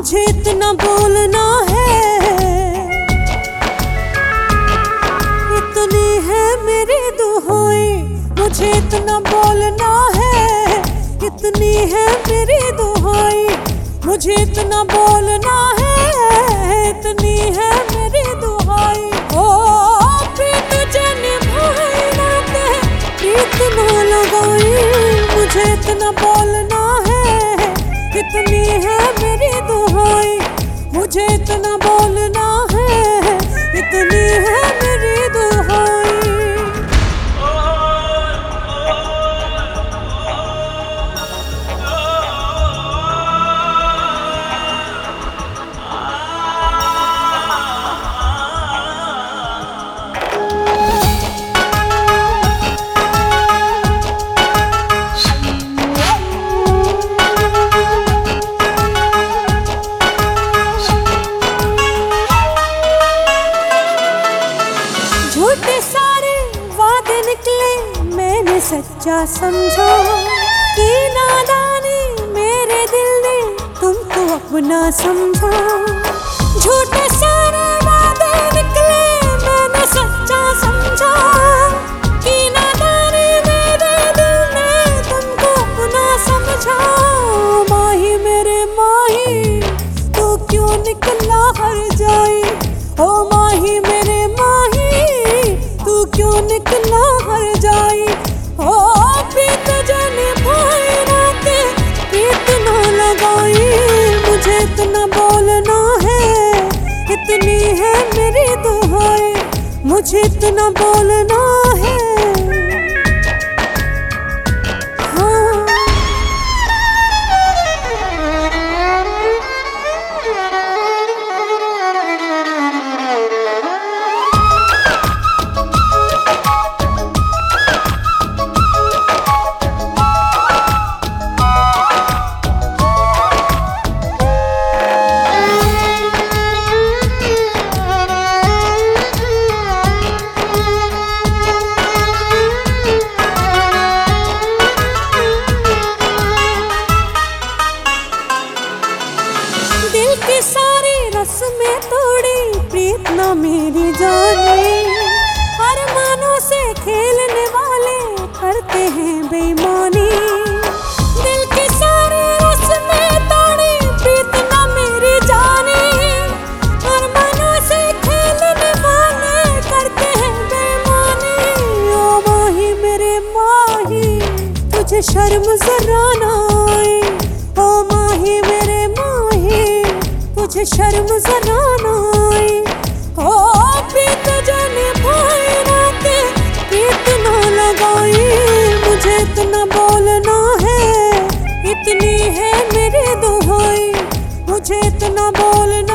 मुझे इतना बोलना है, इतनी है मेरी दुहाई। मुझे इतना बोलना है, इतनी है मेरी दुहाई। मुझे इतना बोलना है, इतनी है मेरी दुहाई। ओ प्रीत जाने भाई नाते प्रीत ना लगाई। मुझे इतना बोलना है, इतनी है मेरी दुहाई। मुझे इतना बोलना है, इतनी है मेरी दुहाई। झूठे सारे वादे निकले, मैंने सच्चा समझा कि नादानी मेरे दिल ने तुमको अपना समझा। झूठे सारे वादे निकले, मैंने सच्चा समझा कि नादानी मेरे दिल ने तुमको अपना समझा। माही मेरे माही तू क्यों निकला हर जाई। ओ माही मेरे माही तू क्यों निकला हर जाई। ओ प्रीत जाने भाई नाते प्रीत ना लगाई। मुझे इतना बोलना है, इतनी है मेरी दुहाई। मुझे इतना बोलना है, हाँ। दिल की सारी रस्में तोड़ी प्रीत ना मेरी जाने। अरमानों से खेलने वाले करते हैं बेईमानी। दिल की सारी रस्में तोड़ी प्रीत ना मेरी जाने। अरमानों से खेलने वाले करते हैं बेईमानी। ओ माही मेरे माही तुझे शर्म जरा ना आए। ओ माही मेरे माही तुझे शर्म जरा ना आए। ओ प्रीत जाने भाई नाते प्रीत ना लगाई। मुझे इतना बोलना है, इतनी है मेरी दुहाई। मुझे इतना बोलना